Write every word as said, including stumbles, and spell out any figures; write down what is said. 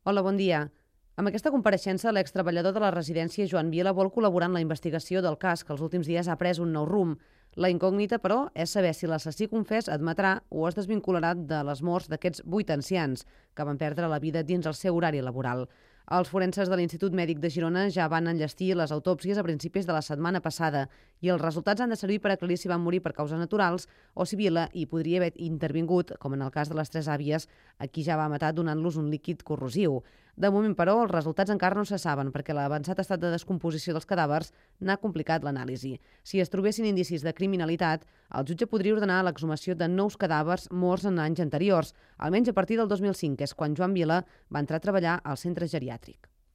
Hola, bon dia. Amb aquesta compareixença, l'extreballador de la residència Joan Vila vol col·laborar en la investigació del cas, que els últims dies ha pres un nou rumb. La incògnita, però, és saber si l'assassí confés admetrà o es desvincularà de les morts d'aquests vuit ancians que van perdre la vida dins el seu horari laboral. Els forenses de l'Institut Mèdic de Girona ja van enllestir les autòpsies a principis de la setmana passada i els resultats han de servir per aclarir si van morir per causes naturals o si Vila hi podria haver intervingut, com en el cas de les tres àvies, a qui ja va matar donant-los un líquid corrosiu. De moment, però, els resultats encara no se saben perquè l'avançat estat de descomposició dels cadàvers n'ha complicat l'anàlisi. Si es trobessin indicis de criminalitat, el jutge podria ordenar l'exhumació de nous cadàvers morts en anys anteriors, almenys a partir del dos mil cinc, que és quan Joan Vila va entrar a treballar al centre geriàtric.